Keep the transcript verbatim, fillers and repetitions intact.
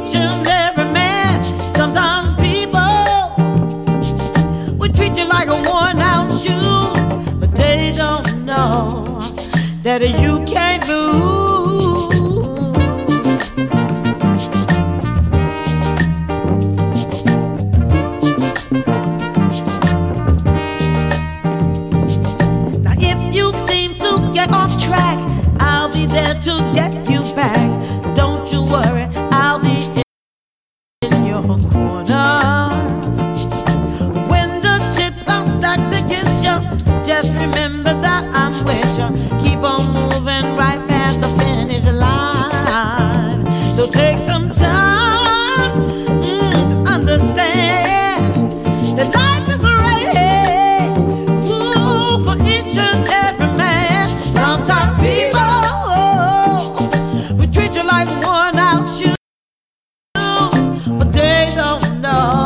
each and every man. Sometimes people will treat you like a worn out shoe, but they don't know that you can't lose. Now if you seem to get off track, I'll be there to get you back. Don't you worry, I'll be in your corner. When the chips are stacked against you, just remember that I'm with you. Keep on moving right past the finish line. So take some time mm, to understand that life is a race. Ooh, for each and every man. Sometimes people will treat you like worn out shoes, but they don't know